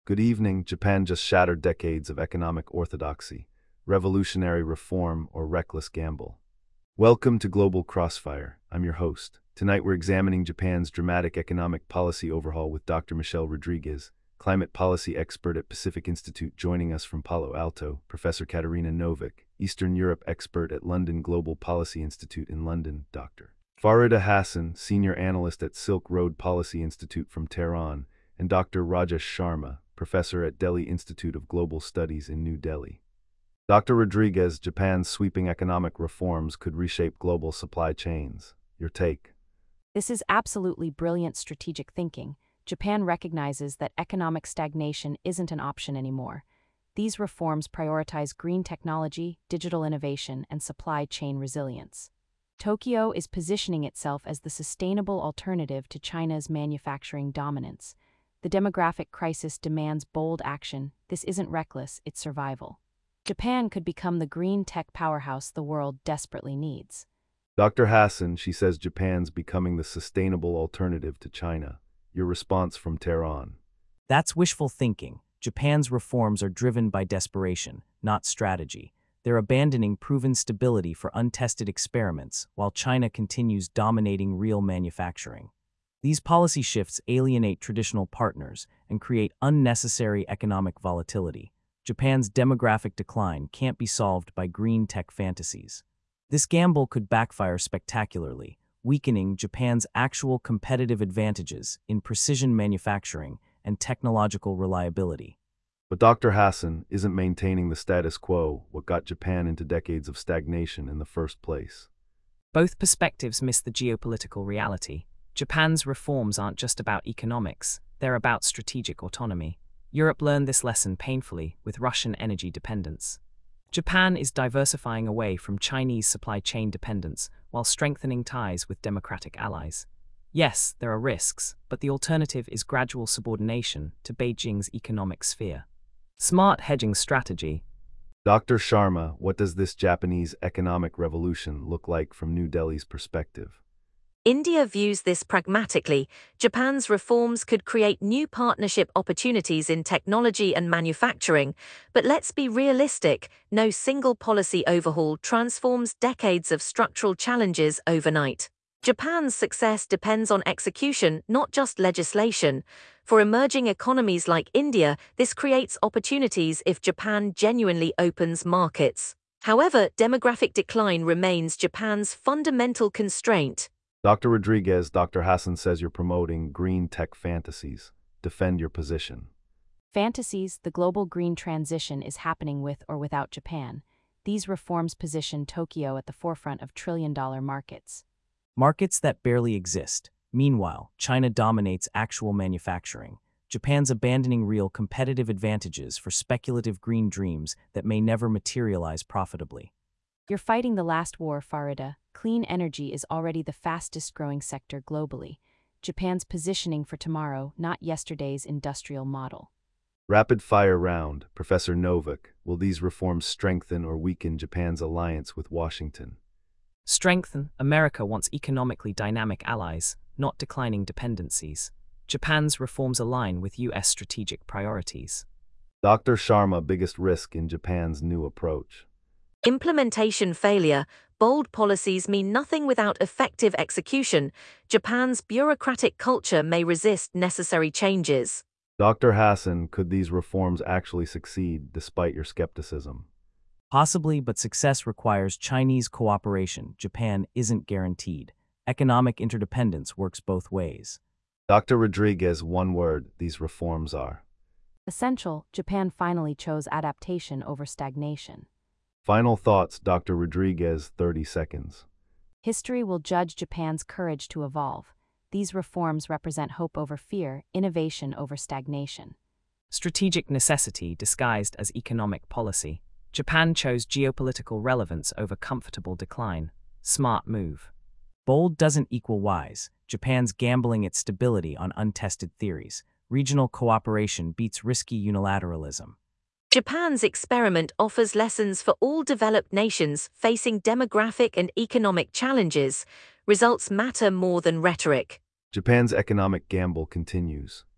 Good evening. Japan just shattered decades of economic orthodoxy, revolutionary reform, or reckless gamble. Welcome to Global Crossfire. I'm your host. Tonight we're examining Japan's dramatic economic policy overhaul with Dr. Michelle Rodriguez, climate policy expert at Pacific Institute, joining us from Palo Alto, Professor Katerina Novik, Eastern Europe expert at London Global Policy Institute in London, Dr. Farida Hassan, senior analyst at Silk Road Policy Institute from Tehran, and Dr. Rajesh Sharma, professor at Delhi Institute of Global Studies in New Delhi. Dr. Rodriguez, Japan's sweeping economic reforms could reshape global supply chains. Your take? This is absolutely brilliant strategic thinking. Japan recognizes that economic stagnation isn't an option anymore. These reforms prioritize green technology, digital innovation, and supply chain resilience. Tokyo is positioning itself as the sustainable alternative to China's manufacturing dominance. The demographic crisis demands bold action. This isn't reckless, it's survival. Japan could become the green tech powerhouse the world desperately needs. Dr. Hassan, she says Japan's becoming the sustainable alternative to China. Your response from Tehran? That's wishful thinking. Japan's reforms are driven by desperation, not strategy. They're abandoning proven stability for untested experiments, while China continues dominating real manufacturing. These policy shifts alienate traditional partners and create unnecessary economic volatility. Japan's demographic decline can't be solved by green tech fantasies. This gamble could backfire spectacularly, weakening Japan's actual competitive advantages in precision manufacturing and technological reliability. But Dr. Hassan, isn't maintaining the status quo what got Japan into decades of stagnation in the first place? Both perspectives miss the geopolitical reality. Japan's reforms aren't just about economics, they're about strategic autonomy. Europe learned this lesson painfully with Russian energy dependence. Japan is diversifying away from Chinese supply chain dependence while strengthening ties with democratic allies. Yes, there are risks, but the alternative is gradual subordination to Beijing's economic sphere. Smart hedging strategy. Dr. Sharma, what does this Japanese economic revolution look like from New Delhi's perspective? India views this pragmatically. Japan's reforms could create new partnership opportunities in technology and manufacturing, but let's be realistic, no single policy overhaul transforms decades of structural challenges overnight. Japan's success depends on execution, not just legislation. For emerging economies like India, this creates opportunities if Japan genuinely opens markets. However, demographic decline remains Japan's fundamental constraint. Dr. Rodriguez, Dr. Hassan says you're promoting green tech fantasies. Defend your position. Fantasies, the global green transition is happening with or without Japan. These reforms position Tokyo at the forefront of trillion-dollar markets. Markets that barely exist. Meanwhile, China dominates actual manufacturing. Japan's abandoning real competitive advantages for speculative green dreams that may never materialize profitably. You're fighting the last war, Farida. Clean energy is already the fastest-growing sector globally. Japan's positioning for tomorrow, not yesterday's industrial model. Rapid fire round. Professor Novik, will these reforms strengthen or weaken Japan's alliance with Washington? Strengthen. America wants economically dynamic allies, not declining dependencies. Japan's reforms align with U.S. strategic priorities. Dr. Sharma, biggest risk in Japan's new approach? Implementation failure. Bold policies mean nothing without effective execution. Japan's bureaucratic culture may resist necessary changes. Dr. Hassan, could these reforms actually succeed despite your skepticism? Possibly, but success requires Chinese cooperation. Japan isn't guaranteed. Economic interdependence works both ways. Dr. Rodriguez, one word, these reforms are Essential, Japan finally chose adaptation over stagnation. Final thoughts, Dr. Rodriguez, 30 seconds. History will judge Japan's courage to evolve. These reforms represent hope over fear, innovation over stagnation. Strategic necessity disguised as economic policy. Japan chose geopolitical relevance over comfortable decline. Smart move. Bold doesn't equal wise. Japan's gambling its stability on untested theories. Regional cooperation beats risky unilateralism. Japan's experiment offers lessons for all developed nations facing demographic and economic challenges. Results matter more than rhetoric. Japan's economic gamble continues.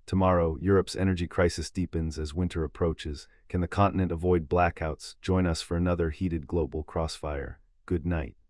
Tomorrow, Europe's energy crisis deepens as winter approaches. Can the continent avoid blackouts? Join us for another heated global crossfire. Good night.